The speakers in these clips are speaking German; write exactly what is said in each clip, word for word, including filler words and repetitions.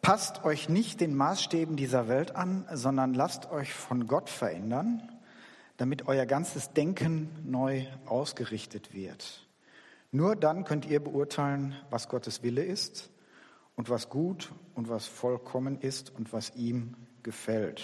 Passt euch nicht den Maßstäben dieser Welt an, sondern lasst euch von Gott verändern, damit euer ganzes Denken neu ausgerichtet wird. Nur dann könnt ihr beurteilen, was Gottes Wille ist und was gut und was vollkommen ist und was ihm gefällt.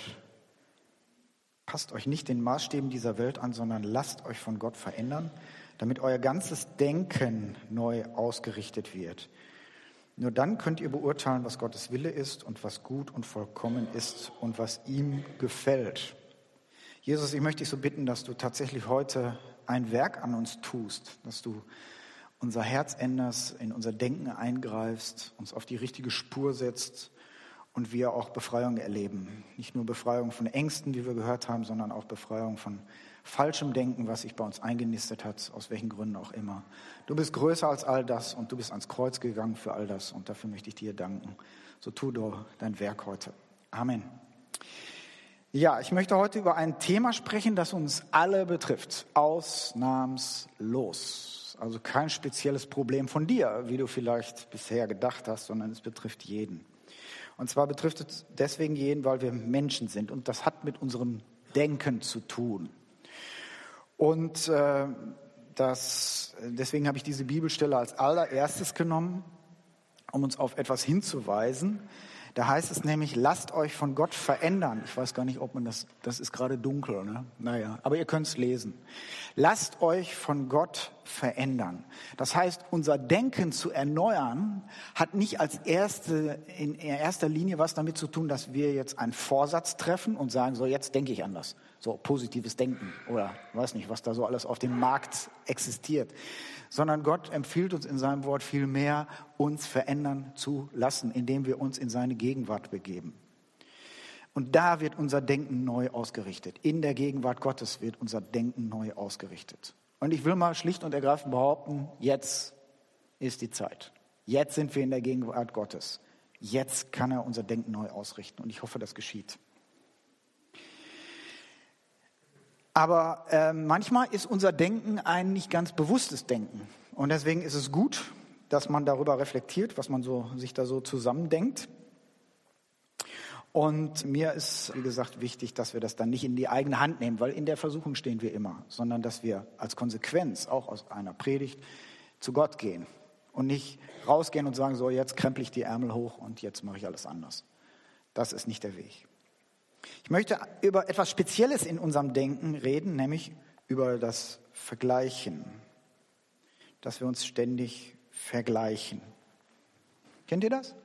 Passt euch nicht den Maßstäben dieser Welt an, sondern lasst euch von Gott verändern, damit euer ganzes Denken neu ausgerichtet wird. Nur dann könnt ihr beurteilen, was Gottes Wille ist und was gut und vollkommen ist und was ihm gefällt. Jesus, ich möchte dich so bitten, dass du tatsächlich heute ein Werk an uns tust, dass du unser Herz änderst, in unser Denken eingreifst, uns auf die richtige Spur setzt und wir auch Befreiung erleben. Nicht nur Befreiung von Ängsten, wie wir gehört haben, sondern auch Befreiung von falschem Denken, was sich bei uns eingenistet hat, aus welchen Gründen auch immer. Du bist größer als all das und du bist ans Kreuz gegangen für all das und dafür möchte ich dir danken. So tu du dein Werk heute. Amen. Ja, ich möchte heute über ein Thema sprechen, das uns alle betrifft, ausnahmslos. Also kein spezielles Problem von dir, wie du vielleicht bisher gedacht hast, sondern es betrifft jeden. Und zwar betrifft es deswegen jeden, weil wir Menschen sind und das hat mit unserem Denken zu tun. Und äh, das, deswegen habe ich diese Bibelstelle als allererstes genommen, um uns auf etwas hinzuweisen. Da heißt es nämlich, lasst euch von Gott verändern. Ich weiß gar nicht, ob man das, das ist gerade dunkel, ne? Naja, aber ihr könnt es lesen. Lasst euch von Gott verändern. Das heißt, unser Denken zu erneuern, hat nicht als erste, in erster Linie was damit zu tun, dass wir jetzt einen Vorsatz treffen und sagen, so jetzt denke ich anders. So positives Denken oder weiß nicht, was da so alles auf dem Markt existiert. Sondern Gott empfiehlt uns in seinem Wort viel mehr, uns verändern zu lassen, indem wir uns in seine Gegenwart begeben. Und da wird unser Denken neu ausgerichtet. In der Gegenwart Gottes wird unser Denken neu ausgerichtet. Und ich will mal schlicht und ergreifend behaupten, jetzt ist die Zeit. Jetzt sind wir in der Gegenwart Gottes. Jetzt kann er unser Denken neu ausrichten. Und ich hoffe, das geschieht. Aber äh, manchmal ist unser Denken ein nicht ganz bewusstes Denken. Und deswegen ist es gut, dass man darüber reflektiert, was man so, sich da so zusammendenkt. Und mir ist, wie gesagt, wichtig, dass wir das dann nicht in die eigene Hand nehmen, weil in der Versuchung stehen wir immer, sondern dass wir als Konsequenz auch aus einer Predigt zu Gott gehen und nicht rausgehen und sagen, so jetzt krempel ich die Ärmel hoch und jetzt mache ich alles anders. Das ist nicht der Weg. Ich möchte über etwas Spezielles in unserem Denken reden, nämlich über das Vergleichen, dass wir uns ständig vergleichen. Kennt ihr das?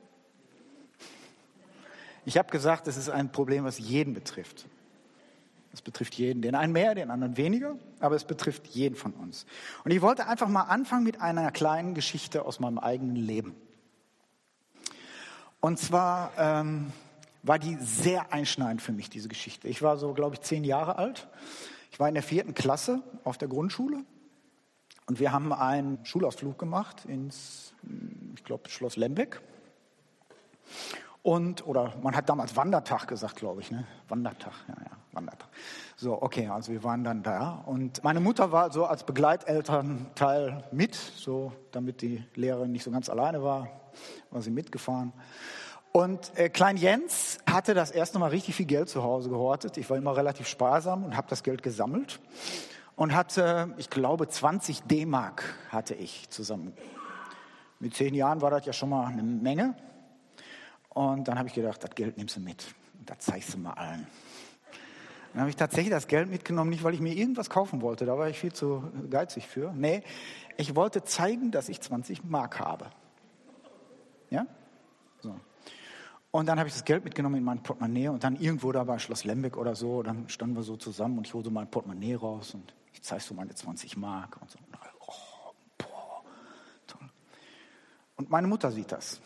Ich habe gesagt, es ist ein Problem, was jeden betrifft. Es betrifft jeden, den einen mehr, den anderen weniger, aber es betrifft jeden von uns. Und ich wollte einfach mal anfangen mit einer kleinen Geschichte aus meinem eigenen Leben. Und zwar ähm, war die sehr einschneidend für mich, diese Geschichte. Ich war so, glaube ich, zehn Jahre alt. Ich war in der vierten Klasse auf der Grundschule und wir haben einen Schulausflug gemacht ins, ich glaube, Schloss Lembeck. Und, oder man hat damals Wandertag gesagt, glaube ich, ne? Wandertag, ja, ja, Wandertag. So, okay, also wir waren dann da und meine Mutter war so als Begleitelternteil mit, so damit die Lehrerin nicht so ganz alleine war, war sie mitgefahren. Und äh, Klein Jens hatte das erste Mal richtig viel Geld zu Hause gehortet. Ich war immer relativ sparsam und habe das Geld gesammelt und hatte, ich glaube, zwanzig D-Mark hatte ich zusammen. Mit zehn Jahren war das ja schon mal eine Menge. Und dann habe ich gedacht, das Geld nimmst du mit. Das zeigst du mal allen. Dann habe ich tatsächlich das Geld mitgenommen, nicht weil ich mir irgendwas kaufen wollte. Da war ich viel zu geizig für. Nee, ich wollte zeigen, dass ich zwanzig Mark habe. Ja? So. Und dann habe ich das Geld mitgenommen in mein Portemonnaie und dann irgendwo da bei Schloss Lembeck oder so, dann standen wir so zusammen und ich hole so mein Portemonnaie raus und ich zeige so meine zwanzig Mark und so. Oh, boah, toll. Und meine Mutter sieht das.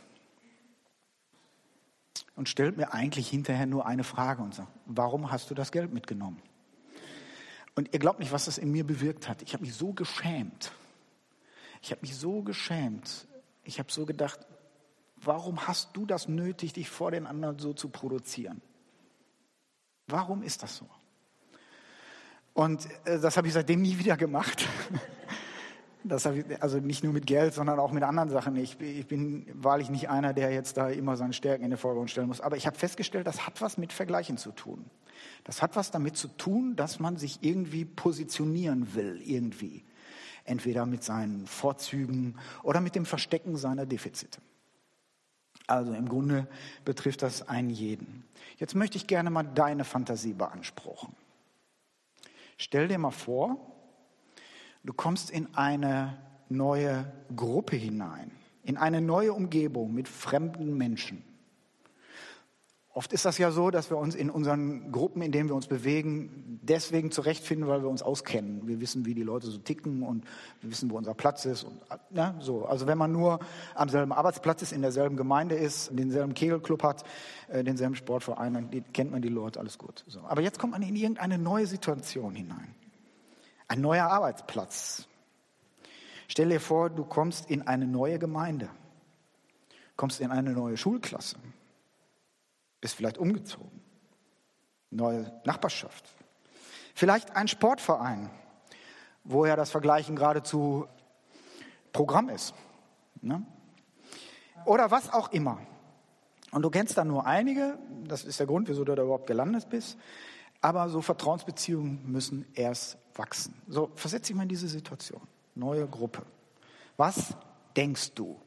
Und stellt mir eigentlich hinterher nur eine Frage und sagt, warum hast du das Geld mitgenommen? Und ihr glaubt nicht, was das in mir bewirkt hat. Ich habe mich so geschämt. Ich habe mich so geschämt. Ich habe so gedacht, warum hast du das nötig, dich vor den anderen so zu produzieren? Warum ist das so? Und äh, das habe ich seitdem nie wieder gemacht. Das hab ich, also nicht nur mit Geld, sondern auch mit anderen Sachen. Ich, ich bin wahrlich nicht einer, der jetzt da immer seine Stärken in den Vordergrund stellen muss. Aber ich habe festgestellt, das hat was mit Vergleichen zu tun. Das hat was damit zu tun, dass man sich irgendwie positionieren will, irgendwie. Entweder mit seinen Vorzügen oder mit dem Verstecken seiner Defizite. Also im Grunde betrifft das einen jeden. Jetzt möchte ich gerne mal deine Fantasie beanspruchen. Stell dir mal vor, du kommst in eine neue Gruppe hinein, in eine neue Umgebung mit fremden Menschen. Oft ist das ja so, dass wir uns in unseren Gruppen, in denen wir uns bewegen, deswegen zurechtfinden, weil wir uns auskennen. Wir wissen, wie die Leute so ticken und wir wissen, wo unser Platz ist. Und, ja, so. Also wenn man nur am selben Arbeitsplatz ist, in derselben Gemeinde ist, denselben Kegelclub hat, äh, denselben Sportverein, dann kennt man die Leute, alles gut. So. Aber jetzt kommt man in irgendeine neue Situation hinein. Ein neuer Arbeitsplatz. Stell dir vor, du kommst in eine neue Gemeinde, kommst in eine neue Schulklasse. Bist vielleicht umgezogen. Neue Nachbarschaft. Vielleicht ein Sportverein, wo ja das Vergleichen geradezu Programm ist. Ne? Oder was auch immer. Und du kennst dann nur einige, das ist der Grund, wieso du da überhaupt gelandet bist. Aber so Vertrauensbeziehungen müssen erst wachsen. So, versetz dich mal in diese Situation. Neue Gruppe. Was denkst du?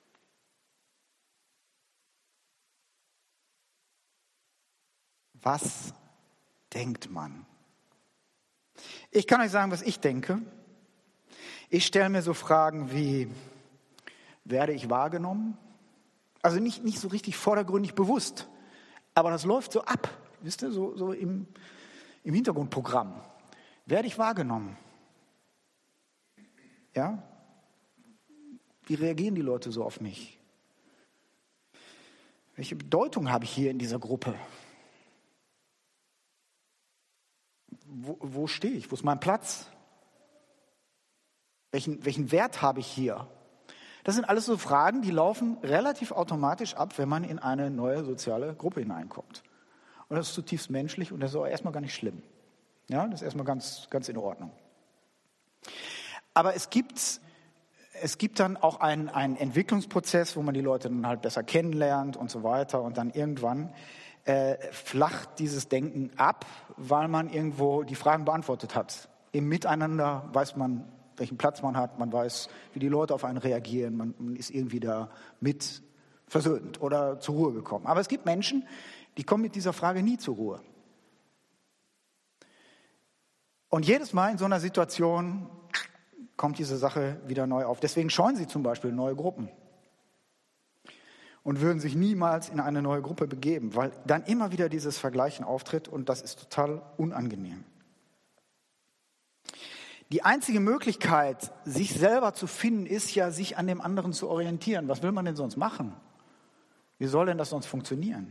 Was denkt man? Ich kann euch sagen, was ich denke. Ich stelle mir so Fragen wie, werde ich wahrgenommen? Also nicht, nicht so richtig vordergründig bewusst, aber das läuft so ab, wisst ihr, so, so im, im Hintergrundprogramm. Werde ich wahrgenommen? Ja? Wie reagieren die Leute so auf mich? Welche Bedeutung habe ich hier in dieser Gruppe? Wo, wo stehe ich? Wo ist mein Platz? Welchen, welchen Wert habe ich hier? Das sind alles so Fragen, die laufen relativ automatisch ab, wenn man in eine neue soziale Gruppe hineinkommt. Und das ist zutiefst menschlich und das ist auch erstmal gar nicht schlimm. Ja, das ist erstmal ganz, ganz in Ordnung. Aber es gibt, es gibt dann auch einen, einen Entwicklungsprozess, wo man die Leute dann halt besser kennenlernt und so weiter. Und dann irgendwann äh, flacht dieses Denken ab, weil man irgendwo die Fragen beantwortet hat. Im Miteinander weiß man, welchen Platz man hat, man weiß, wie die Leute auf einen reagieren, man, man ist irgendwie da mit versöhnt oder zur Ruhe gekommen. Aber es gibt Menschen, die kommen mit dieser Frage nie zur Ruhe. Und jedes Mal in so einer Situation kommt diese Sache wieder neu auf. Deswegen scheuen sie zum Beispiel neue Gruppen und würden sich niemals in eine neue Gruppe begeben, weil dann immer wieder dieses Vergleichen auftritt und das ist total unangenehm. Die einzige Möglichkeit, sich selber zu finden, ist ja, sich an dem anderen zu orientieren. Was will man denn sonst machen? Wie soll denn das sonst funktionieren?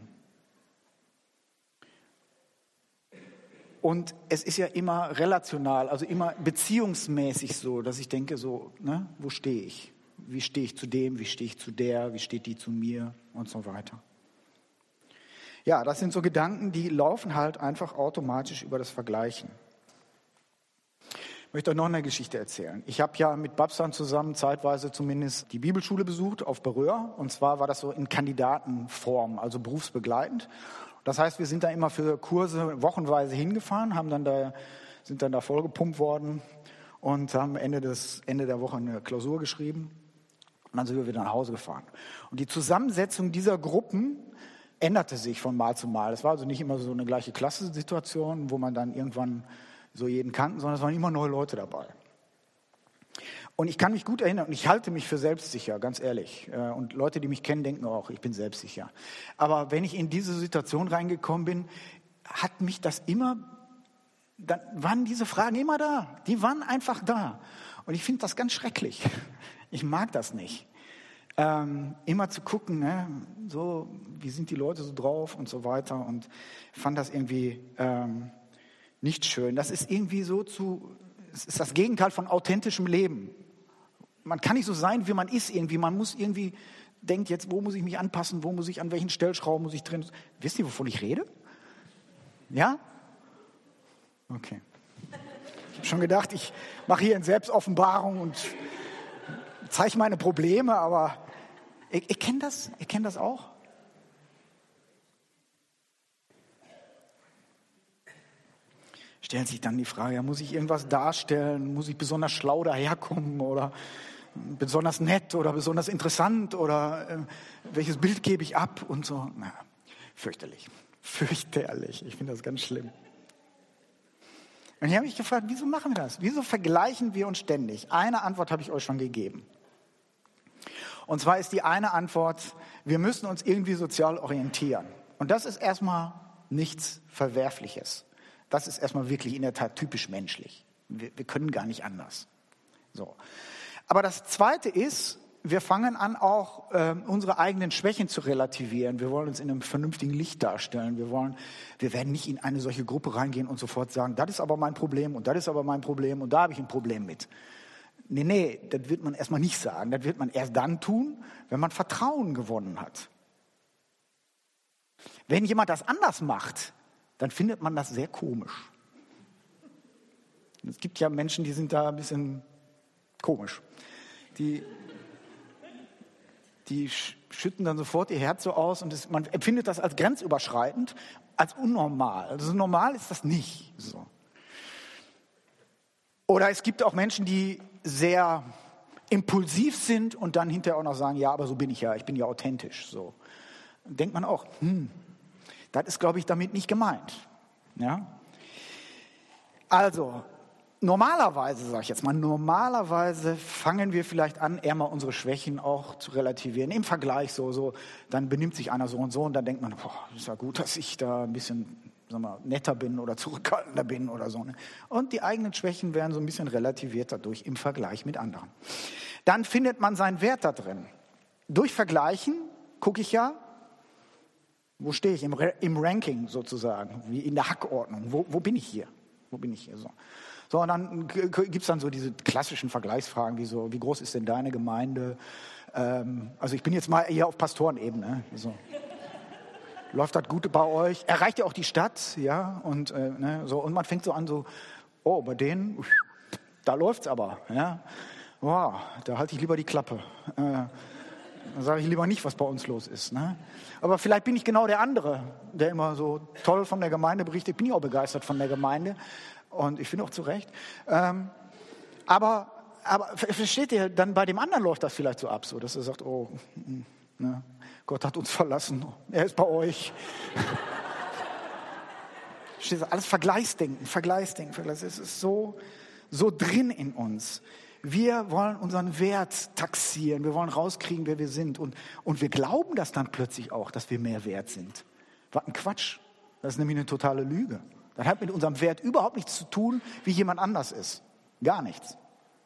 Und es ist ja immer relational, also immer beziehungsmäßig so, dass ich denke so, ne, wo stehe ich? Wie stehe ich zu dem? Wie stehe ich zu der? Wie steht die zu mir? Und so weiter. Ja, das sind so Gedanken, die laufen halt einfach automatisch über das Vergleichen. Ich möchte euch noch eine Geschichte erzählen. Ich habe ja mit Babsan zusammen zeitweise zumindest die Bibelschule besucht auf Beröa. Und zwar war das so in Kandidatenform, also berufsbegleitend. Das heißt, wir sind da immer für Kurse wochenweise hingefahren, haben dann da, sind dann da vollgepumpt worden und haben Ende, des, Ende der Woche eine Klausur geschrieben. Und dann sind wir wieder nach Hause gefahren. Und die Zusammensetzung dieser Gruppen änderte sich von Mal zu Mal. Es war also nicht immer so eine gleiche Klassensituation, wo man dann irgendwann so jeden kannten, sondern es waren immer neue Leute dabei. Und ich kann mich gut erinnern, und ich halte mich für selbstsicher, ganz ehrlich. Und Leute, die mich kennen, denken auch, ich bin selbstsicher. Aber wenn ich in diese Situation reingekommen bin, hat mich das immer, dann waren diese Fragen immer da. Die waren einfach da. Und ich finde das ganz schrecklich. Ich mag das nicht. Ähm, immer zu gucken, ne, so, wie sind die Leute so drauf und so weiter. Und fand das irgendwie ähm, nicht schön. Das ist irgendwie so zu... Es ist das Gegenteil von authentischem Leben. Man kann nicht so sein, wie man ist irgendwie. Man muss irgendwie, denkt jetzt, wo muss ich mich anpassen, wo muss ich, an welchen Stellschrauben muss ich drin. Wisst ihr, wovon ich rede? Ja? Okay. Ich habe schon gedacht, ich mache hier eine Selbstoffenbarung und zeige meine Probleme, aber ihr, ihr kennt das, ihr kennt das auch? Stellt sich dann die Frage, ja, muss ich irgendwas darstellen? Muss ich besonders schlau daherkommen oder besonders nett oder besonders interessant oder äh, welches Bild gebe ich ab und so? Na, fürchterlich, fürchterlich. Ich finde das ganz schlimm. Und ich habe mich gefragt, wieso machen wir das? Wieso vergleichen wir uns ständig? Eine Antwort habe ich euch schon gegeben. Und zwar ist die eine Antwort, wir müssen uns irgendwie sozial orientieren. Und das ist erstmal nichts Verwerfliches. Das ist erstmal wirklich in der Tat typisch menschlich. Wir, wir können gar nicht anders. So. Aber das Zweite ist, wir fangen an, auch äh, unsere eigenen Schwächen zu relativieren. Wir wollen uns in einem vernünftigen Licht darstellen. Wir wollen, wir werden nicht in eine solche Gruppe reingehen und sofort sagen, das ist aber mein Problem und das ist aber mein Problem und da habe ich ein Problem mit. Nee, nee, das wird man erstmal nicht sagen. Das wird man erst dann tun, wenn man Vertrauen gewonnen hat. Wenn jemand das anders macht, dann findet man das sehr komisch. Es gibt ja Menschen, die sind da ein bisschen komisch. Die, die schütten dann sofort ihr Herz so aus und es, man empfindet das als grenzüberschreitend, als unnormal. Also normal ist das nicht so. Oder es gibt auch Menschen, die sehr impulsiv sind und dann hinterher auch noch sagen, ja, aber so bin ich ja, ich bin ja authentisch. So. Dann denkt man auch, hm, das ist, glaube ich, damit nicht gemeint. Ja? Also, normalerweise, sage ich jetzt mal, normalerweise fangen wir vielleicht an, eher mal unsere Schwächen auch zu relativieren. Im Vergleich so, so, dann benimmt sich einer so und so und dann denkt man, boah, ist ja gut, dass ich da ein bisschen, sagen wir, netter bin oder zurückhaltender bin oder so. Ne? Und die eigenen Schwächen werden so ein bisschen relativiert dadurch im Vergleich mit anderen. Dann findet man seinen Wert da drin. Durch Vergleichen gucke ich ja, wo stehe ich im, im Ranking sozusagen, wie in der Hackordnung. Wo, wo bin ich hier? Wo bin ich hier? So, so und dann gibt es dann so diese klassischen Vergleichsfragen, wie so, wie groß ist denn deine Gemeinde? Ähm, also ich bin jetzt mal eher auf Pastorenebene. So. Läuft das Gute bei euch? Erreicht ihr auch die Stadt? Ja, und, äh, ne, so, und man fängt so an, so, oh, bei denen, da läuft's aber. Ja? Wow, da halte ich lieber die Klappe. Äh, Dann sage ich lieber nicht, was bei uns los ist. Ne? Aber vielleicht bin ich genau der andere, der immer so toll von der Gemeinde berichtet. Ich bin ja auch begeistert von der Gemeinde und ich finde auch zu Recht. Ähm, aber, aber versteht ihr, dann bei dem anderen läuft das vielleicht so ab, so, dass er sagt, oh, ne, Gott hat uns verlassen, er ist bei euch. Versteht ihr, alles Vergleichsdenken, Vergleichsdenken, Vergleichsdenken. Es ist so, so drin in uns. Wir wollen unseren Wert taxieren, wir wollen rauskriegen, wer wir sind. Und, und wir glauben das dann plötzlich auch, dass wir mehr wert sind. Was ein Quatsch. Das ist nämlich eine totale Lüge. Das hat mit unserem Wert überhaupt nichts zu tun, wie jemand anders ist. Gar nichts.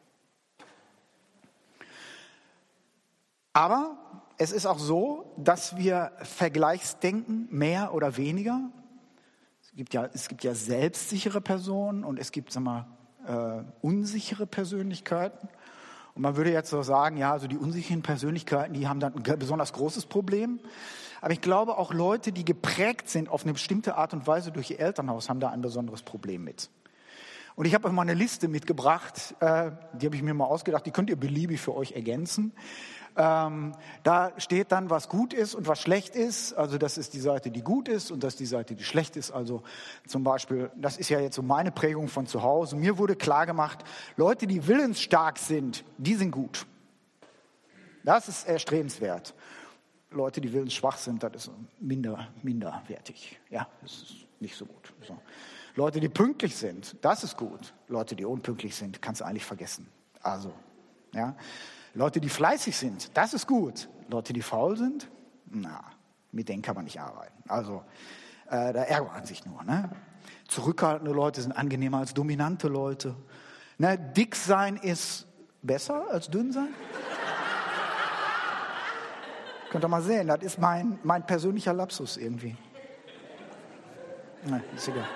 Aber es ist auch so, dass wir Vergleichsdenken mehr oder weniger, es gibt ja, es gibt ja selbstsichere Personen und es gibt, sag mal, Uh, unsichere Persönlichkeiten. Und man würde jetzt so sagen, ja, also die unsicheren Persönlichkeiten, die haben dann ein besonders großes Problem. Aber ich glaube, auch Leute, die geprägt sind auf eine bestimmte Art und Weise durch ihr Elternhaus, haben da ein besonderes Problem mit. Und ich habe euch mal eine Liste mitgebracht, äh, die habe ich mir mal ausgedacht, die könnt ihr beliebig für euch ergänzen. Ähm, da steht dann, was gut ist und was schlecht ist. Also das ist die Seite, die gut ist und das ist die Seite, die schlecht ist. Also zum Beispiel, das ist ja jetzt so meine Prägung von zu Hause. Mir wurde klar gemacht, Leute, die willensstark sind, die sind gut. Das ist erstrebenswert. Leute, die willensschwach sind, das ist minder, minderwertig. Ja, das ist nicht so gut. So. Leute, die pünktlich sind, das ist gut. Leute, die unpünktlich sind, kannst du eigentlich vergessen. Also, ja. Leute, die fleißig sind, das ist gut. Leute, die faul sind, na, mit denen kann man nicht arbeiten. Also, äh, da ärgert man sich nur. Ne? Zurückhaltende Leute sind angenehmer als dominante Leute. Ne? Dick sein ist besser als dünn sein. Könnt ihr mal sehen, das ist mein, mein persönlicher Lapsus irgendwie. Nein, ist egal.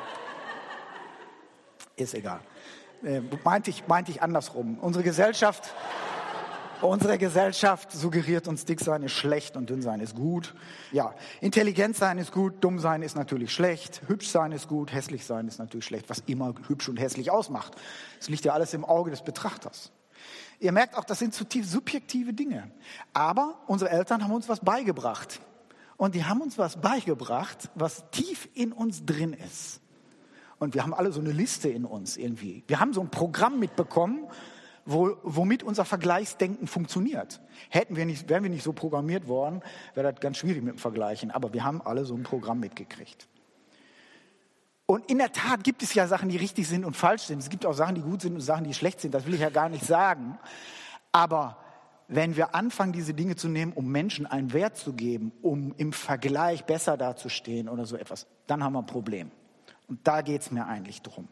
Ist egal. Äh, meinte ich, meinte ich andersrum. Unsere Gesellschaft... Unsere Gesellschaft suggeriert uns, dick sein ist schlecht und dünn sein ist gut. Ja, intelligent sein ist gut, dumm sein ist natürlich schlecht, hübsch sein ist gut, hässlich sein ist natürlich schlecht, was immer hübsch und hässlich ausmacht. Das liegt ja alles im Auge des Betrachters. Ihr merkt auch, das sind zutiefst subjektive Dinge. Aber unsere Eltern haben uns was beigebracht. Und die haben uns was beigebracht, was tief in uns drin ist. Und wir haben alle so eine Liste in uns irgendwie. Wir haben so ein Programm mitbekommen, wo, womit unser Vergleichsdenken funktioniert. Hätten wir nicht, wären wir nicht so programmiert worden, wäre das ganz schwierig mit dem Vergleichen. Aber wir haben alle so ein Programm mitgekriegt. Und in der Tat gibt es ja Sachen, die richtig sind und falsch sind. Es gibt auch Sachen, die gut sind und Sachen, die schlecht sind. Das will ich ja gar nicht sagen. Aber wenn wir anfangen, diese Dinge zu nehmen, um Menschen einen Wert zu geben, um im Vergleich besser dazustehen oder so etwas, dann haben wir ein Problem. Und da geht es mir eigentlich drum.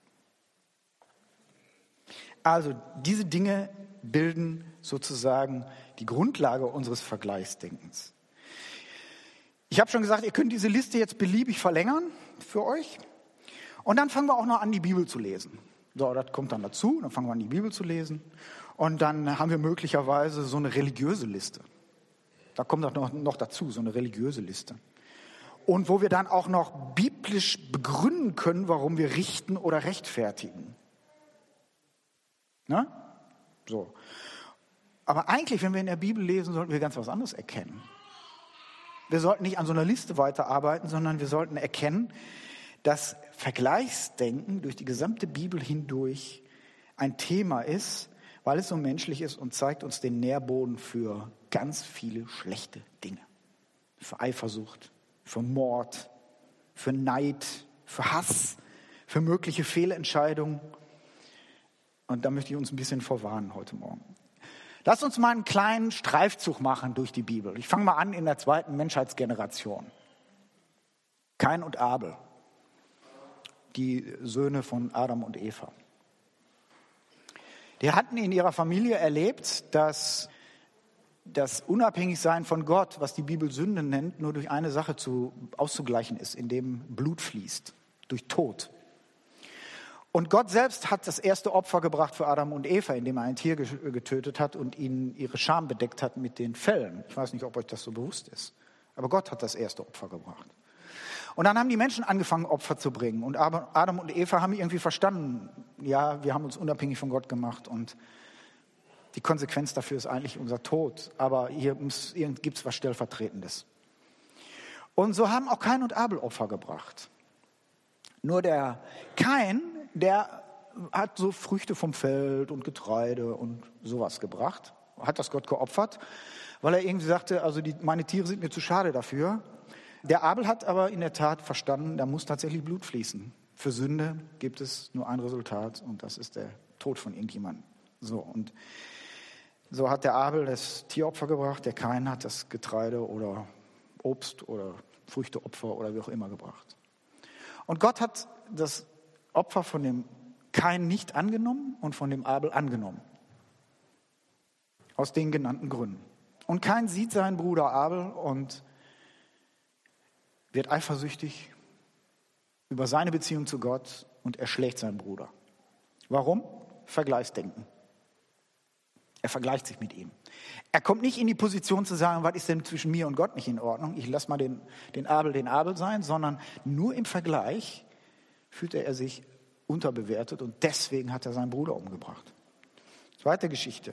Also diese Dinge bilden sozusagen die Grundlage unseres Vergleichsdenkens. Ich habe schon gesagt, ihr könnt diese Liste jetzt beliebig verlängern für euch. Und dann fangen wir auch noch an, die Bibel zu lesen. So, das kommt dann dazu, dann fangen wir an, die Bibel zu lesen. Und dann haben wir möglicherweise so eine religiöse Liste. Da kommt das noch, noch dazu, so eine religiöse Liste. Und wo wir dann auch noch biblisch begründen können, warum wir richten oder rechtfertigen. Ne? So. Aber eigentlich, wenn wir in der Bibel lesen, sollten wir ganz was anderes erkennen. Wir sollten nicht an so einer Liste weiterarbeiten, sondern wir sollten erkennen, dass Vergleichsdenken durch die gesamte Bibel hindurch ein Thema ist, weil es so menschlich ist und zeigt uns den Nährboden für ganz viele schlechte Dinge. Für Eifersucht, für Mord, für Neid, für Hass, für mögliche Fehlentscheidungen. Und da möchte ich uns ein bisschen vorwarnen heute Morgen. Lasst uns mal einen kleinen Streifzug machen durch die Bibel. Ich fange mal an in der zweiten Menschheitsgeneration. Kain und Abel, die Söhne von Adam und Eva. Die hatten in ihrer Familie erlebt, dass das Unabhängigsein von Gott, was die Bibel Sünde nennt, nur durch eine Sache zu, auszugleichen ist, indem Blut fließt, durch Tod. Und Gott selbst hat das erste Opfer gebracht für Adam und Eva, indem er ein Tier getötet hat und ihnen ihre Scham bedeckt hat mit den Fellen. Ich weiß nicht, ob euch das so bewusst ist, aber Gott hat das erste Opfer gebracht. Und dann haben die Menschen angefangen, Opfer zu bringen. Und Adam und Eva haben irgendwie verstanden, ja, wir haben uns unabhängig von Gott gemacht und die Konsequenz dafür ist eigentlich unser Tod. Aber hier gibt es was Stellvertretendes. Und so haben auch Kain und Abel Opfer gebracht. Nur der Kain, der hat so Früchte vom Feld und Getreide und sowas gebracht, hat das Gott geopfert, weil er irgendwie sagte, also die, meine Tiere sind mir zu schade dafür. Der Abel hat aber in der Tat verstanden, da muss tatsächlich Blut fließen. Für Sünde gibt es nur ein Resultat und das ist der Tod von irgendjemandem. So, und so hat der Abel das Tieropfer gebracht, der Kain hat das Getreide oder Obst oder Früchteopfer oder wie auch immer gebracht. Und Gott hat das Opfer von dem Kain nicht angenommen und von dem Abel angenommen. Aus den genannten Gründen. Und Kain sieht seinen Bruder Abel und wird eifersüchtig über seine Beziehung zu Gott und erschlägt seinen Bruder. Warum? Vergleichsdenken. Er vergleicht sich mit ihm. Er kommt nicht in die Position zu sagen, was ist denn zwischen mir und Gott nicht in Ordnung? Ich lasse mal den, den Abel den Abel sein, sondern nur im Vergleich fühlte er sich unterbewertet und deswegen hat er seinen Bruder umgebracht. Zweite Geschichte.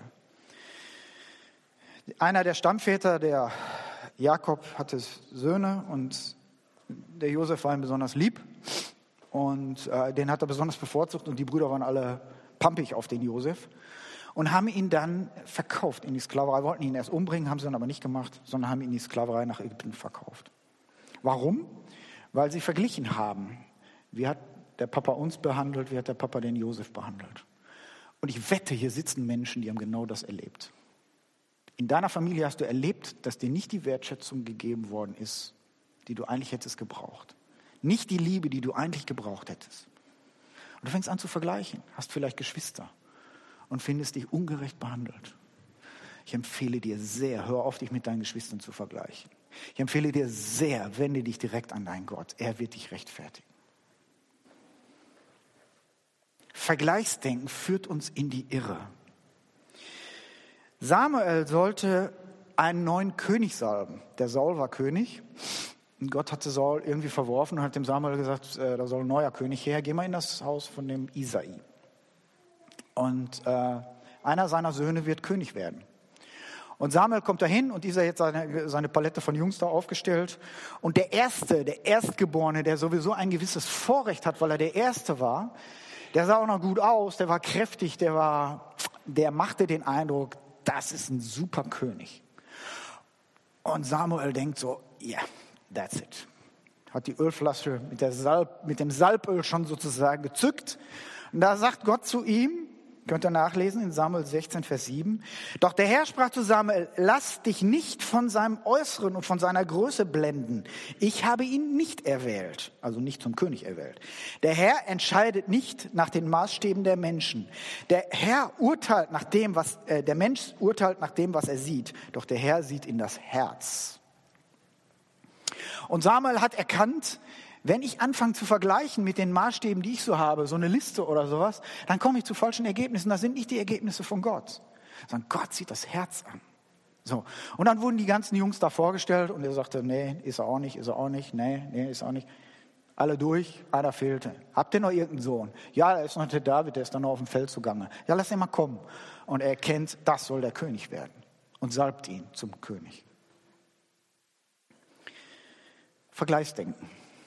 Einer der Stammväter, der Jakob, hatte Söhne und der Josef war ihm besonders lieb und äh, den hat er besonders bevorzugt und die Brüder waren alle pampig auf den Josef und haben ihn dann verkauft in die Sklaverei, wollten ihn erst umbringen, haben sie dann aber nicht gemacht, sondern haben ihn in die Sklaverei nach Ägypten verkauft. Warum? Weil sie verglichen haben. Wie hat der Papa uns behandelt, wie hat der Papa den Josef behandelt? Und ich wette, hier sitzen Menschen, die haben genau das erlebt. In deiner Familie hast du erlebt, dass dir nicht die Wertschätzung gegeben worden ist, die du eigentlich hättest gebraucht. Nicht die Liebe, die du eigentlich gebraucht hättest. Und du fängst an zu vergleichen, hast vielleicht Geschwister und findest dich ungerecht behandelt. Ich empfehle dir sehr, hör auf, dich mit deinen Geschwistern zu vergleichen. Ich empfehle dir sehr, wende dich direkt an deinen Gott. Er wird dich rechtfertigen. Vergleichsdenken führt uns in die Irre. Samuel sollte einen neuen König salben. Der Saul war König. Und Gott hatte Saul irgendwie verworfen und hat dem Samuel gesagt, äh, da soll ein neuer König her, geh mal in das Haus von dem Isai. Und äh, einer seiner Söhne wird König werden. Und Samuel kommt dahin und dieser hat seine, seine Palette von Jungs da aufgestellt. Und der Erste, der Erstgeborene, der sowieso ein gewisses Vorrecht hat, weil er der Erste war, der sah auch noch gut aus, der war kräftig, der war, der machte den Eindruck, das ist ein super König. Und Samuel denkt so, ja, yeah, that's it. Hat die Ölflasche mit, der Salb, mit dem Salböl schon sozusagen gezückt. Und da sagt Gott zu ihm, könnt ihr nachlesen in Samuel sechzehn, Vers sieben. Doch der Herr sprach zu Samuel, lass dich nicht von seinem Äußeren und von seiner Größe blenden. Ich habe ihn nicht erwählt, also nicht zum König erwählt. Der Herr entscheidet nicht nach den Maßstäben der Menschen. Der Herr urteilt nach dem, was, äh, der Mensch urteilt nach dem, was er sieht. Doch der Herr sieht in das Herz. Und Samuel hat erkannt, wenn ich anfange zu vergleichen mit den Maßstäben, die ich so habe, so eine Liste oder sowas, dann komme ich zu falschen Ergebnissen. Das sind nicht die Ergebnisse von Gott, sondern Gott sieht das Herz an. So. Und dann wurden die ganzen Jungs da vorgestellt und er sagte, nee, ist er auch nicht, ist er auch nicht, nee, nee, ist er auch nicht. Alle durch, einer fehlte. Habt ihr noch irgendeinen Sohn? Ja, da ist noch der David, der ist dann noch auf dem Feld zugange. Ja, lass ihn mal kommen. Und er erkennt, das soll der König werden und salbt ihn zum König. Vergleichsdenken.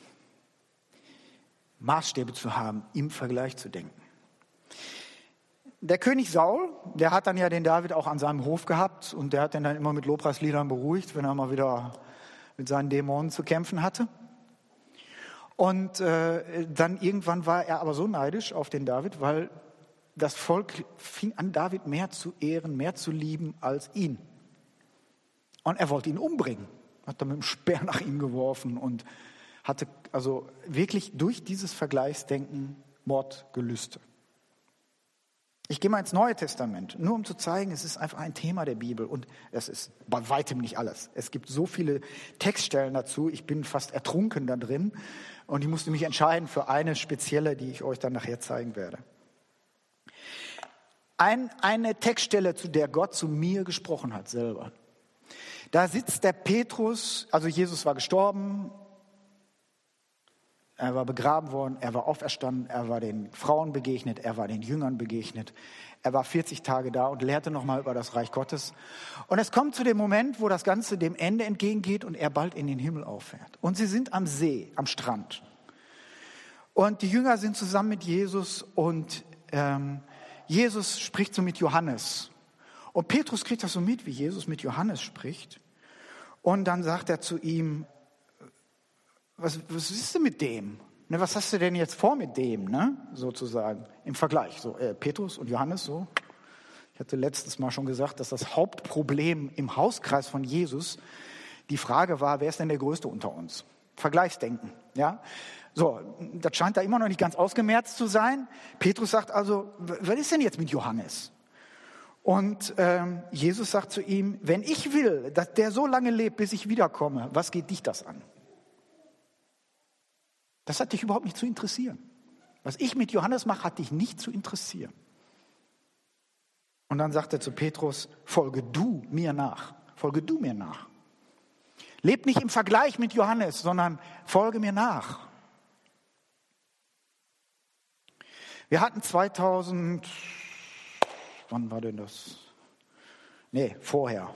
Maßstäbe zu haben, im Vergleich zu denken. Der König Saul, der hat dann ja den David auch an seinem Hof gehabt und der hat ihn dann immer mit Lobpreisliedern beruhigt, wenn er mal wieder mit seinen Dämonen zu kämpfen hatte. Und äh, dann irgendwann war er aber so neidisch auf den David, weil das Volk fing an, David mehr zu ehren, mehr zu lieben als ihn. Und er wollte ihn umbringen, hat dann mit dem Speer nach ihm geworfen und hatte also wirklich durch dieses Vergleichsdenken Mordgelüste. Ich gehe mal ins Neue Testament, nur um zu zeigen, es ist einfach ein Thema der Bibel und es ist bei weitem nicht alles. Es gibt so viele Textstellen dazu, ich bin fast ertrunken da drin und ich musste mich entscheiden für eine spezielle, die ich euch dann nachher zeigen werde. Ein, eine Textstelle, zu der Gott zu mir gesprochen hat selber. Da sitzt der Petrus, also Jesus war gestorben, er war begraben worden, er war auferstanden, er war den Frauen begegnet, er war den Jüngern begegnet. Er war vierzig Tage da und lehrte nochmal über das Reich Gottes. Und es kommt zu dem Moment, wo das Ganze dem Ende entgegengeht und er bald in den Himmel auffährt. Und sie sind am See, am Strand. Und die Jünger sind zusammen mit Jesus und ähm, Jesus spricht so mit Johannes. Und Petrus kriegt das so mit, wie Jesus mit Johannes spricht. Und dann sagt er zu ihm, Was, was ist denn mit dem? Ne, was hast du denn jetzt vor mit dem, ne? Sozusagen, im Vergleich. So, äh, Petrus und Johannes, so. Ich hatte letztes Mal schon gesagt, dass das Hauptproblem im Hauskreis von Jesus die Frage war, wer ist denn der Größte unter uns? Vergleichsdenken, ja. So, das scheint da immer noch nicht ganz ausgemerzt zu sein. Petrus sagt also, was ist denn jetzt mit Johannes? Und ähm, Jesus sagt zu ihm, wenn ich will, dass der so lange lebt, bis ich wiederkomme, was geht dich das an? Das hat dich überhaupt nicht zu interessieren. Was ich mit Johannes mache, hat dich nicht zu interessieren. Und dann sagt er zu Petrus, folge du mir nach. Folge du mir nach. Leb nicht im Vergleich mit Johannes, sondern folge mir nach. Wir hatten zweitausend, wann war denn das? Nee, vorher,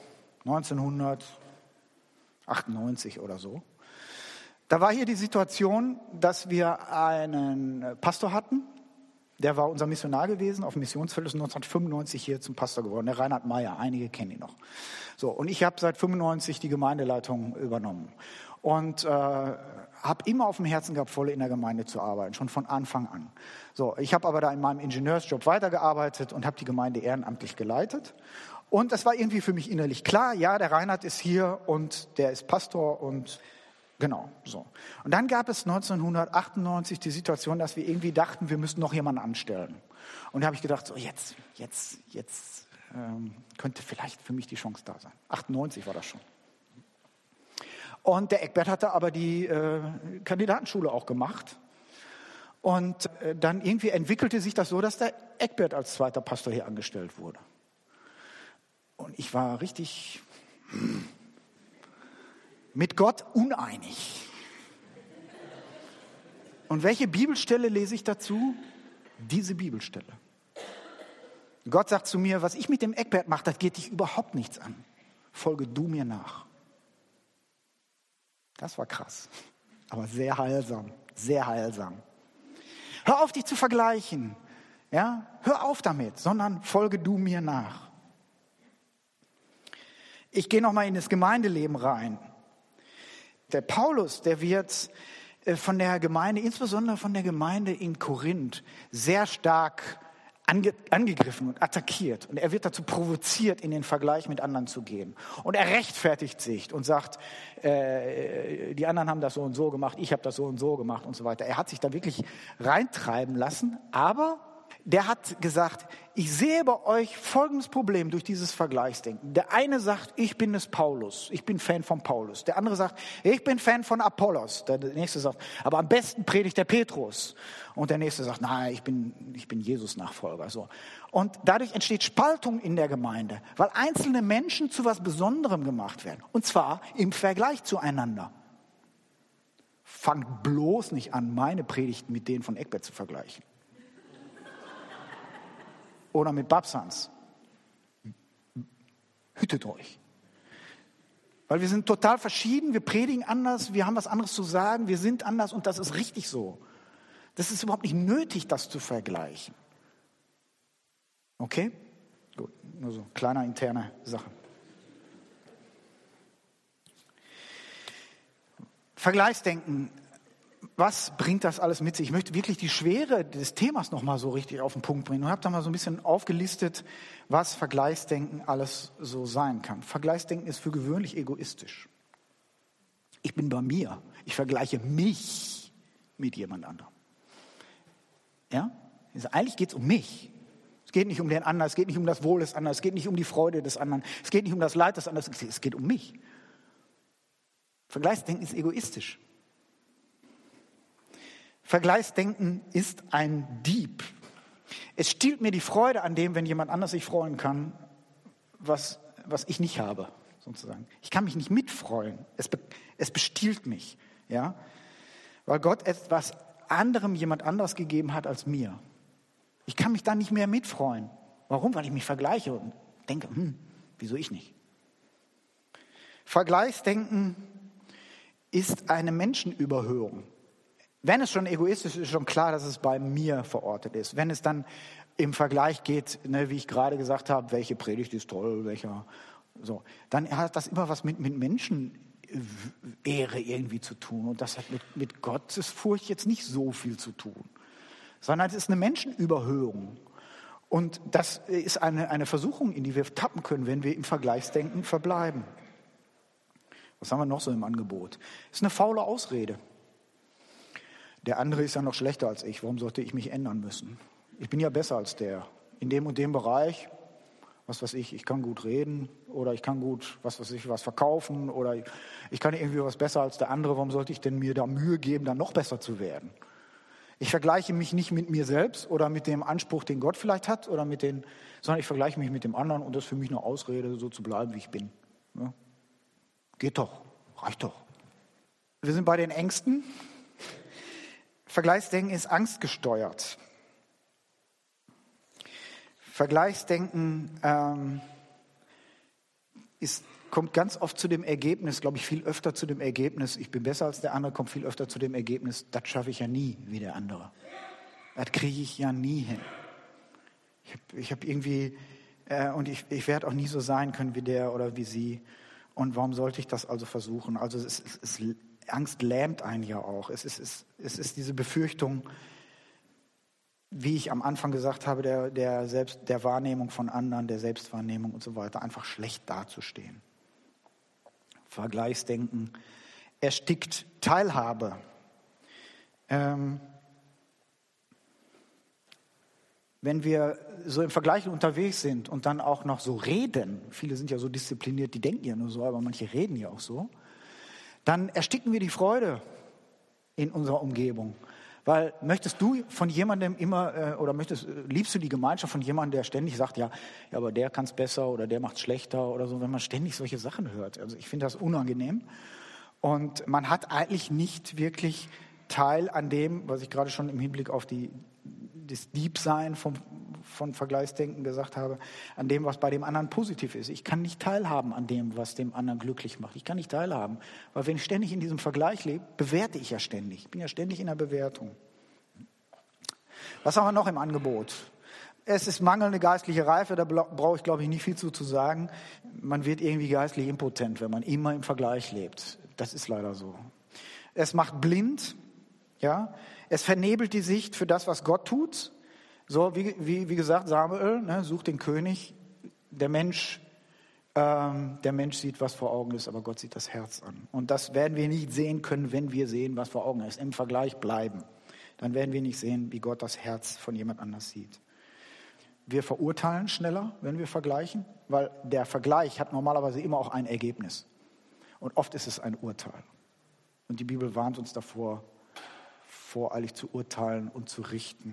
neunzehnhundertachtundneunzig oder so. Da war hier die Situation, dass wir einen Pastor hatten, der war unser Missionar gewesen, auf dem Missionsfeld, ist neunzehnhundertfünfundneunzig hier zum Pastor geworden, der Reinhard Meyer, einige kennen ihn noch. So, und ich habe seit fünfundneunzig die Gemeindeleitung übernommen und äh, habe immer auf dem Herzen gehabt, voll in der Gemeinde zu arbeiten, schon von Anfang an. So, ich habe aber da in meinem Ingenieursjob weitergearbeitet und habe die Gemeinde ehrenamtlich geleitet. Und es war irgendwie für mich innerlich klar, ja, der Reinhard ist hier und der ist Pastor und genau, so. Und dann gab es neunzehnhundertachtundneunzig die Situation, dass wir irgendwie dachten, wir müssten noch jemanden anstellen. Und da habe ich gedacht, so jetzt, jetzt, jetzt ähm, könnte vielleicht für mich die Chance da sein. achtundneunzig war das schon. Und der Eckbert hatte aber die äh, Kandidatenschule auch gemacht. Und äh, dann irgendwie entwickelte sich das so, dass der Eckbert als zweiter Pastor hier angestellt wurde. Und ich war richtig mit Gott uneinig. Und welche Bibelstelle lese ich dazu? Diese Bibelstelle. Gott sagt zu mir, was ich mit dem Eckbert mache, das geht dich überhaupt nichts an. Folge du mir nach. Das war krass, aber sehr heilsam, sehr heilsam. Hör auf, dich zu vergleichen. Ja? Hör auf damit, sondern folge du mir nach. Ich gehe nochmal in das Gemeindeleben rein. Der Paulus, der wird von der Gemeinde, insbesondere von der Gemeinde in Korinth, sehr stark ange, angegriffen und attackiert. Und er wird dazu provoziert, in den Vergleich mit anderen zu gehen. Und er rechtfertigt sich und sagt, äh, die anderen haben das so und so gemacht, ich habe das so und so gemacht und so weiter. Er hat sich da wirklich reintreiben lassen, aber der hat gesagt, ich sehe bei euch folgendes Problem durch dieses Vergleichsdenken. Der eine sagt, ich bin des Paulus, ich bin Fan von Paulus. Der andere sagt, ich bin Fan von Apollos. Der nächste sagt, aber am besten predigt der Petrus. Und der nächste sagt, nein, ich bin, ich bin Jesus-Nachfolger. So. Und dadurch entsteht Spaltung in der Gemeinde, weil einzelne Menschen zu was Besonderem gemacht werden. Und zwar im Vergleich zueinander. Fangt bloß nicht an, meine Predigten mit denen von Eckbert zu vergleichen. Oder mit Babsans. Hütet euch. Weil wir sind total verschieden, wir predigen anders, wir haben was anderes zu sagen, wir sind anders und das ist richtig so. Das ist überhaupt nicht nötig, das zu vergleichen. Okay? Gut, nur so kleine interne Sache. Vergleichsdenken. Was bringt das alles mit sich? Ich möchte wirklich die Schwere des Themas nochmal so richtig auf den Punkt bringen. Und habe da mal so ein bisschen aufgelistet, was Vergleichsdenken alles so sein kann. Vergleichsdenken ist für gewöhnlich egoistisch. Ich bin bei mir. Ich vergleiche mich mit jemand anderem. Ja? Also eigentlich geht es um mich. Es geht nicht um den anderen, es geht nicht um das Wohl des anderen, es geht nicht um die Freude des anderen, es geht nicht um das Leid des anderen, es geht um mich. Vergleichsdenken ist egoistisch. Vergleichsdenken ist ein Dieb. Es stiehlt mir die Freude an dem, wenn jemand anders sich freuen kann, was, was ich nicht habe, sozusagen. Ich kann mich nicht mitfreuen. Es, be, es bestiehlt mich, ja? Weil Gott etwas anderem jemand anderes gegeben hat als mir. Ich kann mich da nicht mehr mitfreuen. Warum? Weil ich mich vergleiche und denke, hm, wieso ich nicht? Vergleichsdenken ist eine Menschenüberhöhung. Wenn es schon egoistisch ist, ist schon klar, dass es bei mir verortet ist. Wenn es dann im Vergleich geht, ne, wie ich gerade gesagt habe, welche Predigt ist toll, welcher, so, dann hat das immer was mit, mit Menschenehre irgendwie zu tun. Und das hat mit, mit Gottesfurcht jetzt nicht so viel zu tun, sondern es ist eine Menschenüberhöhung. Und das ist eine, eine Versuchung, in die wir tappen können, wenn wir im Vergleichsdenken verbleiben. Was haben wir noch so im Angebot? Das ist eine faule Ausrede. Der andere ist ja noch schlechter als ich. Warum sollte ich mich ändern müssen? Ich bin ja besser als der. In dem und dem Bereich, was weiß ich, ich kann gut reden oder ich kann gut, was weiß ich, was verkaufen oder ich kann irgendwie was besser als der andere. Warum sollte ich denn mir da Mühe geben, dann noch besser zu werden? Ich vergleiche mich nicht mit mir selbst oder mit dem Anspruch, den Gott vielleicht hat, oder mit den, sondern ich vergleiche mich mit dem anderen und das ist für mich eine Ausrede, so zu bleiben, wie ich bin. Ja? Geht doch, reicht doch. Wir sind bei den Ängsten. Vergleichsdenken ist angstgesteuert. Vergleichsdenken ähm, ist, kommt ganz oft zu dem Ergebnis, glaube ich, viel öfter zu dem Ergebnis, ich bin besser als der andere, kommt viel öfter zu dem Ergebnis, das schaffe ich ja nie wie der andere. Das kriege ich ja nie hin. Ich habe ich hab irgendwie, äh, und ich, ich werde auch nie so sein können wie der oder wie sie. Und warum sollte ich das also versuchen? Also es ist Angst lähmt einen ja auch. Es ist, es, es ist diese Befürchtung, wie ich am Anfang gesagt habe, der, der, Selbst, der Wahrnehmung von anderen, der Selbstwahrnehmung und so weiter, einfach schlecht dazustehen. Vergleichsdenken erstickt Teilhabe. Ähm, wenn wir so im Vergleich unterwegs sind und dann auch noch so reden, viele sind ja so diszipliniert, die denken ja nur so, aber manche reden ja auch so, dann ersticken wir die Freude in unserer Umgebung. Weil möchtest du von jemandem immer, äh, oder möchtest, liebst du die Gemeinschaft von jemandem, der ständig sagt, ja, ja aber der kann es besser oder der macht es schlechter oder so, wenn man ständig solche Sachen hört. Also ich finde das unangenehm. Und man hat eigentlich nicht wirklich Teil an dem, was ich gerade schon im Hinblick auf die, das Diebsein vom, von Vergleichsdenken gesagt habe, an dem, was bei dem anderen positiv ist. Ich kann nicht teilhaben an dem, was dem anderen glücklich macht. Ich kann nicht teilhaben, weil wenn ich ständig in diesem Vergleich lebe, bewerte ich ja ständig. Ich bin ja ständig in der Bewertung. Was haben wir noch im Angebot? Es ist mangelnde geistliche Reife, da brauche ich, glaube ich, nicht viel zu, zu sagen. Man wird irgendwie geistlich impotent, wenn man immer im Vergleich lebt. Das ist leider so. Es macht blind, ja. Es vernebelt die Sicht für das, was Gott tut. So, wie, wie, wie gesagt, Samuel, ne, sucht den König. Der Mensch, ähm, der Mensch sieht, was vor Augen ist, aber Gott sieht das Herz an. Und das werden wir nicht sehen können, wenn wir sehen, was vor Augen ist. Im Vergleich bleiben. Dann werden wir nicht sehen, wie Gott das Herz von jemand anders sieht. Wir verurteilen schneller, wenn wir vergleichen, weil der Vergleich hat normalerweise immer auch ein Ergebnis. Und oft ist es ein Urteil. Und die Bibel warnt uns davor, voreilig zu urteilen und zu richten.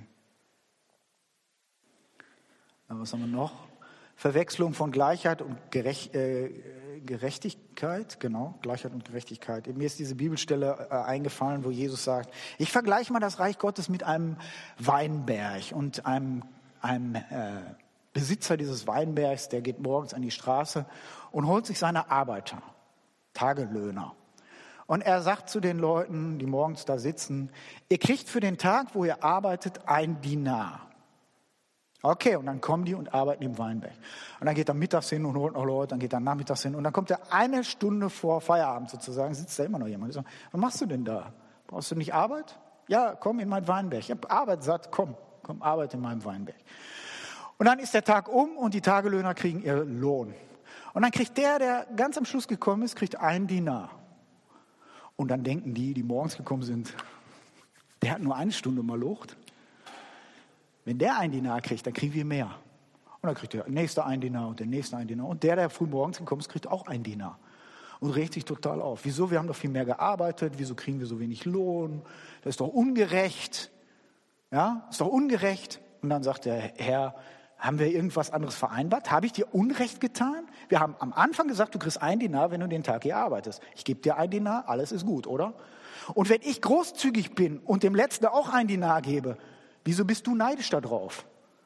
Aber was haben wir noch? Verwechslung von Gleichheit und Gerecht, äh, Gerechtigkeit. Genau, Gleichheit und Gerechtigkeit. Mir ist diese Bibelstelle äh, eingefallen, wo Jesus sagt, ich vergleiche mal das Reich Gottes mit einem Weinberg und einem, einem äh, Besitzer dieses Weinbergs, der geht morgens an die Straße und holt sich seine Arbeiter, Tagelöhner. Und er sagt zu den Leuten, die morgens da sitzen, ihr kriegt für den Tag, wo ihr arbeitet, ein Dinar. Okay, und dann kommen die und arbeiten im Weinberg. Und dann geht er mittags hin und holt noch Leute, dann geht er nachmittags hin. Und dann kommt er eine Stunde vor Feierabend sozusagen, sitzt da immer noch jemand. Ich sage, was machst du denn da? Brauchst du nicht Arbeit? Ja, komm in mein Weinberg. Ich habe Arbeit satt, komm, komm, arbeite in meinem Weinberg. Und dann ist der Tag um und die Tagelöhner kriegen ihren Lohn. Und dann kriegt der, der ganz am Schluss gekommen ist, kriegt einen Dinar. Und dann denken die, die morgens gekommen sind, der hat nur eine Stunde mal Lucht. Wenn der einen Dinar kriegt, dann kriegen wir mehr. Und dann kriegt der nächste einen Dinar und der nächste einen Dinar. Und der, der früh morgens gekommen ist, kriegt auch einen Dinar. Und regt sich total auf. Wieso? Wir haben doch viel mehr gearbeitet. Wieso kriegen wir so wenig Lohn? Das ist doch ungerecht. Ja, ist doch ungerecht. Und dann sagt der Herr, haben wir irgendwas anderes vereinbart? Habe ich dir Unrecht getan? Wir haben am Anfang gesagt, du kriegst einen Dinar, wenn du den Tag hier arbeitest. Ich gebe dir einen Dinar, alles ist gut, oder? Und wenn ich großzügig bin und dem Letzten auch einen Dinar gebe, wieso bist du neidisch darauf?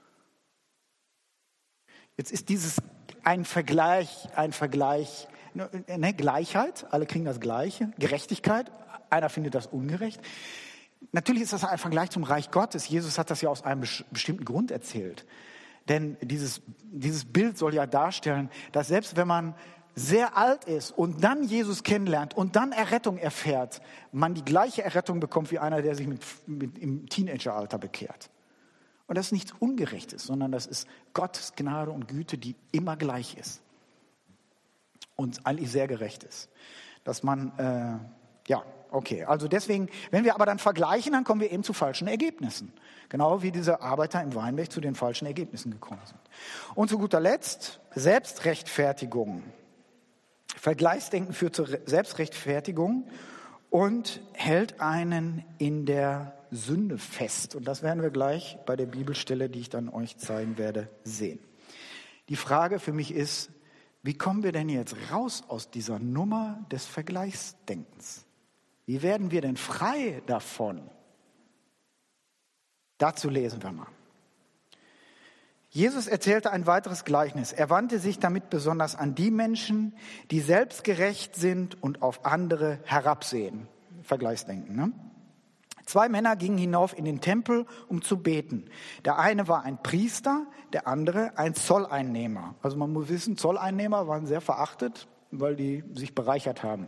Jetzt ist dieses ein Vergleich, ein Vergleich, ne, Gleichheit, alle kriegen das Gleiche, Gerechtigkeit, einer findet das ungerecht. Natürlich ist das ein Vergleich zum Reich Gottes. Jesus hat das ja aus einem bestimmten Grund erzählt. Denn dieses, dieses Bild soll ja darstellen, dass selbst wenn man sehr alt ist und dann Jesus kennenlernt und dann Errettung erfährt, man die gleiche Errettung bekommt wie einer, der sich mit, mit, im Teenageralter bekehrt. Und das ist nichts Ungerechtes, sondern das ist Gottes Gnade und Güte, die immer gleich ist und eigentlich sehr gerecht ist. Dass man, äh, ja, okay, also deswegen, wenn wir aber dann vergleichen, dann kommen wir eben zu falschen Ergebnissen. Genau wie diese Arbeiter im Weinberg zu den falschen Ergebnissen gekommen sind. Und zu guter Letzt, Selbstrechtfertigung. Vergleichsdenken führt zur Selbstrechtfertigung und hält einen in der Sünde fest. Und das werden wir gleich bei der Bibelstelle, die ich dann euch zeigen werde, sehen. Die Frage für mich ist, wie kommen wir denn jetzt raus aus dieser Nummer des Vergleichsdenkens? Wie werden wir denn frei davon? Dazu lesen wir mal. Jesus erzählte ein weiteres Gleichnis. Er wandte sich damit besonders an die Menschen, die selbstgerecht sind und auf andere herabsehen. Vergleichsdenken, ne? Zwei Männer gingen hinauf in den Tempel, um zu beten. Der eine war ein Priester, der andere ein Zolleinnehmer. Also man muss wissen, Zolleinnehmer waren sehr verachtet, weil die sich bereichert haben.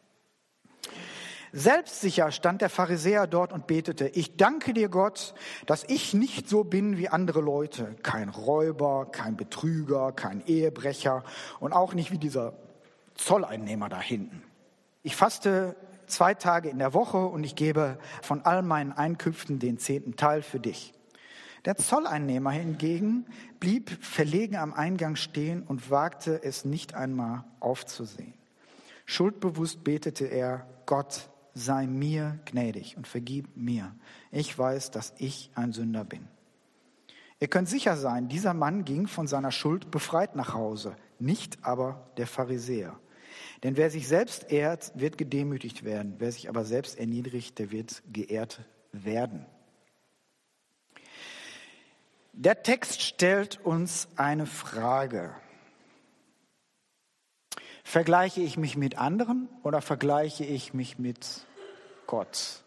Selbstsicher stand der Pharisäer dort und betete, ich danke dir Gott, dass ich nicht so bin wie andere Leute. Kein Räuber, kein Betrüger, kein Ehebrecher und auch nicht wie dieser Zolleinnehmer da hinten. Ich faste zwei Tage in der Woche und ich gebe von all meinen Einkünften den zehnten Teil für dich. Der Zolleinnehmer hingegen blieb verlegen am Eingang stehen und wagte es nicht einmal aufzusehen. Schuldbewusst betete er, Gott, sei mir gnädig und vergib mir. Ich weiß, dass ich ein Sünder bin. Ihr könnt sicher sein, dieser Mann ging von seiner Schuld befreit nach Hause, nicht aber der Pharisäer. Denn wer sich selbst ehrt, wird gedemütigt werden. Wer sich aber selbst erniedrigt, der wird geehrt werden. Der Text stellt uns eine Frage. Vergleiche ich mich mit anderen oder vergleiche ich mich mit Gott?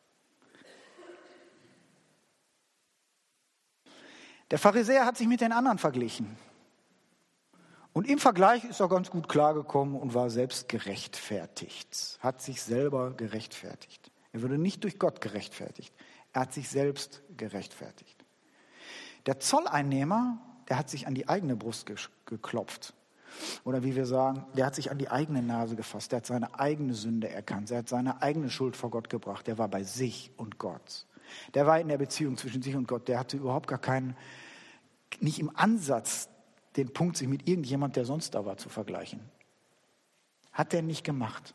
Der Pharisäer hat sich mit den anderen verglichen. Und im Vergleich ist er ganz gut klargekommen und war selbst gerechtfertigt. Hat sich selber gerechtfertigt. Er wurde nicht durch Gott gerechtfertigt. Er hat sich selbst gerechtfertigt. Der Zolleinnehmer, der hat sich an die eigene Brust geklopft. Oder wie wir sagen, der hat sich an die eigene Nase gefasst. Der hat seine eigene Sünde erkannt. Er hat seine eigene Schuld vor Gott gebracht. Der war bei sich und Gott. Der war in der Beziehung zwischen sich und Gott. Der hatte überhaupt gar keinen, nicht im Ansatz den Punkt, sich mit irgendjemand, der sonst da war, zu vergleichen. Hat er nicht gemacht.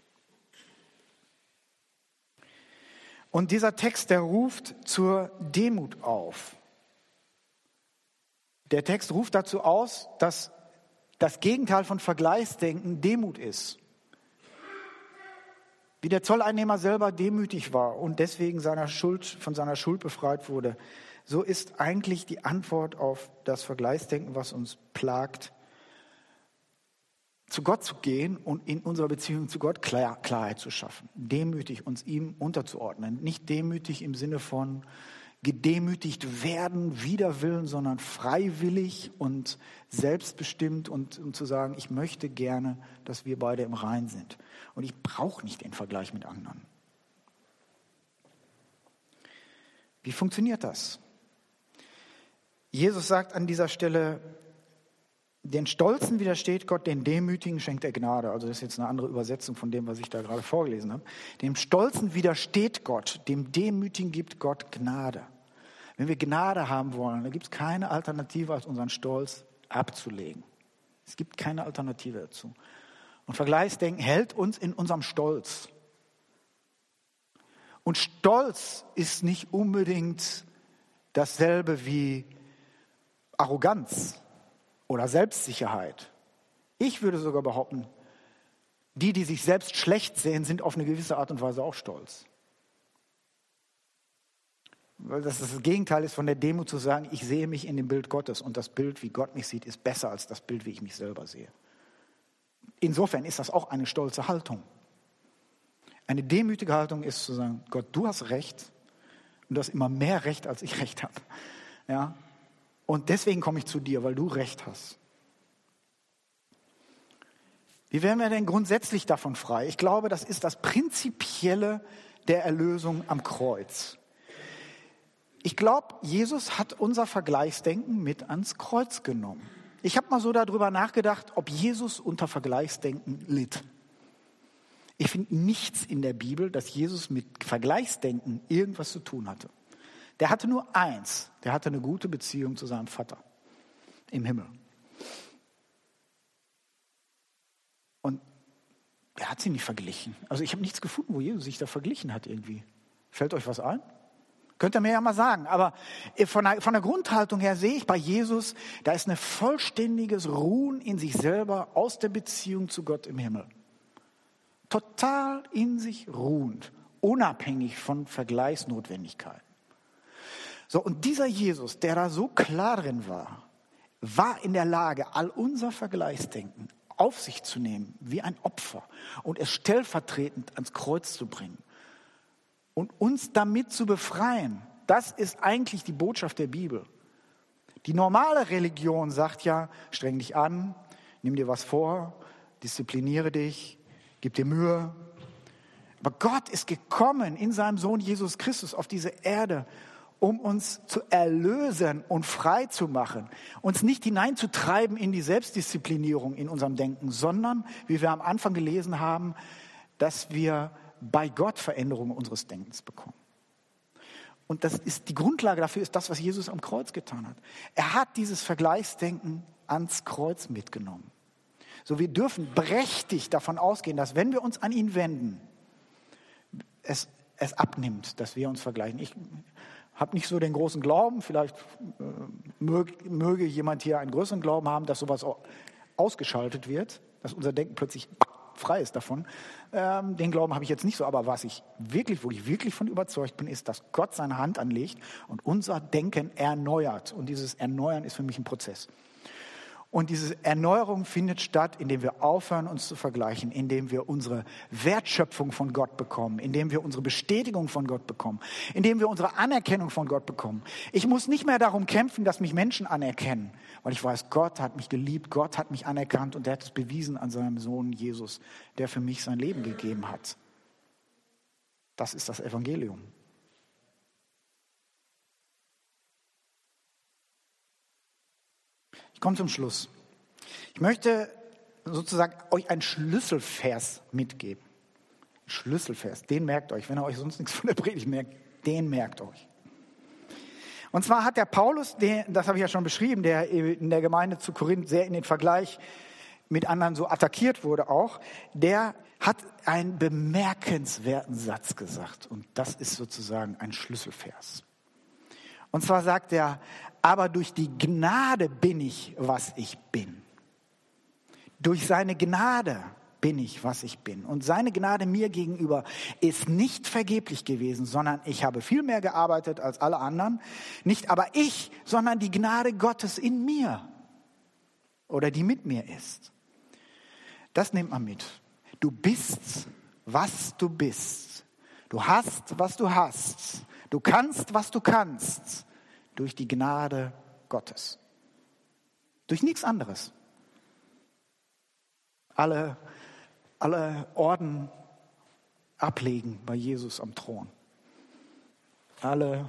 Und dieser Text, der ruft zur Demut auf. Der Text ruft dazu aus, dass das Gegenteil von Vergleichsdenken Demut ist. Wie der Zolleinnehmer selber demütig war und deswegen seiner Schuld, von seiner Schuld befreit wurde, so ist eigentlich die Antwort auf das Vergleichsdenken, was uns plagt, zu Gott zu gehen und in unserer Beziehung zu Gott Klar, Klarheit zu schaffen. Demütig uns ihm unterzuordnen. Nicht demütig im Sinne von gedemütigt werden, wider Willen, sondern freiwillig und selbstbestimmt und, und zu sagen, ich möchte gerne, dass wir beide im Rein sind. Und ich brauche nicht den Vergleich mit anderen. Wie funktioniert das? Jesus sagt an dieser Stelle, den Stolzen widersteht Gott, den Demütigen schenkt er Gnade. Also das ist jetzt eine andere Übersetzung von dem, was ich da gerade vorgelesen habe. Dem Stolzen widersteht Gott, dem Demütigen gibt Gott Gnade. Wenn wir Gnade haben wollen, dann gibt es keine Alternative, als unseren Stolz abzulegen. Es gibt keine Alternative dazu. Und Vergleichsdenken hält uns in unserem Stolz. Und Stolz ist nicht unbedingt dasselbe wie Arroganz oder Selbstsicherheit. Ich würde sogar behaupten, die, die sich selbst schlecht sehen, sind auf eine gewisse Art und Weise auch stolz. Weil das das Gegenteil ist von der Demut zu sagen, ich sehe mich in dem Bild Gottes und das Bild, wie Gott mich sieht, ist besser als das Bild, wie ich mich selber sehe. Insofern ist das auch eine stolze Haltung. Eine demütige Haltung ist zu sagen, Gott, du hast Recht und du hast immer mehr Recht, als ich Recht habe. Ja? Und deswegen komme ich zu dir, weil du Recht hast. Wie werden wir denn grundsätzlich davon frei? Ich glaube, das ist das Prinzipielle der Erlösung am Kreuz. Ich glaube, Jesus hat unser Vergleichsdenken mit ans Kreuz genommen. Ich habe mal so darüber nachgedacht, ob Jesus unter Vergleichsdenken litt. Ich finde nichts in der Bibel, dass Jesus mit Vergleichsdenken irgendwas zu tun hatte. Der hatte nur eins, der hatte eine gute Beziehung zu seinem Vater im Himmel. Und er hat sie nicht verglichen. Also ich habe nichts gefunden, wo Jesus sich da verglichen hat irgendwie. Fällt euch was ein? Könnt ihr mir ja mal sagen. Aber von der, von der Grundhaltung her sehe ich bei Jesus, da ist ein vollständiges Ruhen in sich selber aus der Beziehung zu Gott im Himmel. Total in sich ruhend, unabhängig von Vergleichsnotwendigkeiten. So, und dieser Jesus, der da so klar drin war, war in der Lage, all unser Vergleichsdenken auf sich zu nehmen, wie ein Opfer, und es stellvertretend ans Kreuz zu bringen und uns damit zu befreien. Das ist eigentlich die Botschaft der Bibel. Die normale Religion sagt ja, streng dich an, nimm dir was vor, diszipliniere dich, gib dir Mühe. Aber Gott ist gekommen in seinem Sohn Jesus Christus auf diese Erde, um uns zu erlösen und frei zu machen, uns nicht hineinzutreiben in die Selbstdisziplinierung in unserem Denken, sondern, wie wir am Anfang gelesen haben, dass wir bei Gott Veränderungen unseres Denkens bekommen. Und das ist, die Grundlage dafür ist das, was Jesus am Kreuz getan hat. Er hat dieses Vergleichsdenken ans Kreuz mitgenommen. So, wir dürfen berechtigt davon ausgehen, dass wenn wir uns an ihn wenden, es, es abnimmt, dass wir uns vergleichen. Ich habe nicht so den großen Glauben, vielleicht äh, mög, möge jemand hier einen größeren Glauben haben, dass sowas ausgeschaltet wird, dass unser Denken plötzlich frei ist davon. Ähm, den Glauben habe ich jetzt nicht so, aber was ich wirklich, wo ich wirklich von überzeugt bin, ist, dass Gott seine Hand anlegt und unser Denken erneuert. Und dieses Erneuern ist für mich ein Prozess. Und diese Erneuerung findet statt, indem wir aufhören, uns zu vergleichen, indem wir unsere Wertschöpfung von Gott bekommen, indem wir unsere Bestätigung von Gott bekommen, indem wir unsere Anerkennung von Gott bekommen. Ich muss nicht mehr darum kämpfen, dass mich Menschen anerkennen, weil ich weiß, Gott hat mich geliebt, Gott hat mich anerkannt und er hat es bewiesen an seinem Sohn Jesus, der für mich sein Leben gegeben hat. Das ist das Evangelium. Ich komme zum Schluss. Ich möchte sozusagen euch einen Schlüsselvers mitgeben. Schlüsselvers, den merkt euch. Wenn ihr euch sonst nichts von der Predigt merkt, den merkt euch. Und zwar hat der Paulus, den, das habe ich ja schon beschrieben, der in der Gemeinde zu Korinth sehr in den Vergleich mit anderen so attackiert wurde auch, der hat einen bemerkenswerten Satz gesagt. Und das ist sozusagen ein Schlüsselvers. Und zwar sagt er, aber durch die Gnade bin ich, was ich bin. Durch seine Gnade bin ich, was ich bin. Und seine Gnade mir gegenüber ist nicht vergeblich gewesen, sondern ich habe viel mehr gearbeitet als alle anderen. Nicht aber ich, sondern die Gnade Gottes in mir oder die mit mir ist. Das nimmt man mit. Du bist, was du bist. Du hast, was du hast. Du kannst, was du kannst, durch die Gnade Gottes. Durch nichts anderes. Alle, alle Orden ablegen bei Jesus am Thron. Alle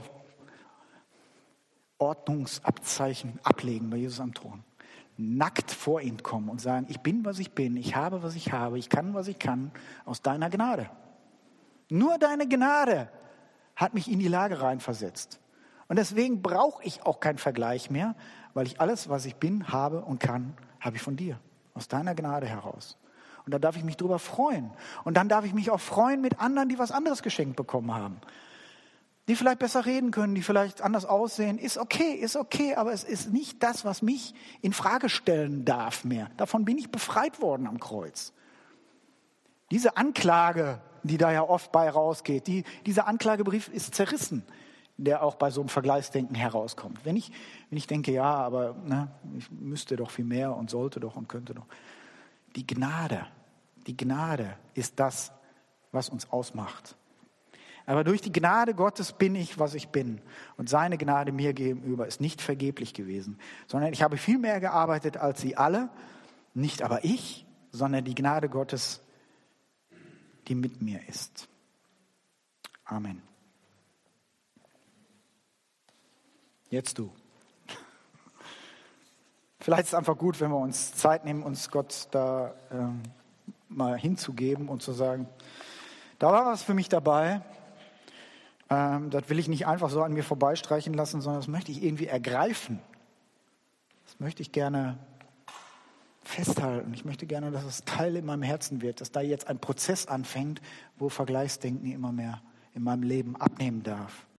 Ordnungsabzeichen ablegen bei Jesus am Thron. Nackt vor ihn kommen und sagen, ich bin, was ich bin, ich habe, was ich habe, ich kann, was ich kann, aus deiner Gnade. Nur deine Gnade hat mich in die Lage reinversetzt. Und deswegen brauche ich auch keinen Vergleich mehr, weil ich alles, was ich bin, habe und kann, habe ich von dir, aus deiner Gnade heraus. Und da darf ich mich drüber freuen. Und dann darf ich mich auch freuen mit anderen, die was anderes geschenkt bekommen haben. Die vielleicht besser reden können, die vielleicht anders aussehen. Ist okay, ist okay, aber es ist nicht das, was mich in Frage stellen darf mehr. Davon bin ich befreit worden am Kreuz. Diese Anklage, die da ja oft bei rausgeht, die, dieser Anklagebrief ist zerrissen, der auch bei so einem Vergleichsdenken herauskommt. Wenn ich, wenn ich denke, ja, aber ne, ich müsste doch viel mehr und sollte doch und könnte doch. Die Gnade, die Gnade ist das, was uns ausmacht. Aber durch die Gnade Gottes bin ich, was ich bin. Und seine Gnade mir gegenüber ist nicht vergeblich gewesen, sondern ich habe viel mehr gearbeitet als sie alle. Nicht aber ich, sondern die Gnade Gottes, die mit mir ist. Amen. Jetzt du. Vielleicht ist es einfach gut, wenn wir uns Zeit nehmen, uns Gott da ähm, mal hinzugeben und zu sagen, da war was für mich dabei. Ähm, das will ich nicht einfach so an mir vorbeistreichen lassen, sondern das möchte ich irgendwie ergreifen. Das möchte ich gerne festhalten. Ich möchte gerne, dass es Teil in meinem Herzen wird, dass da jetzt ein Prozess anfängt, wo Vergleichsdenken immer mehr in meinem Leben abnehmen darf.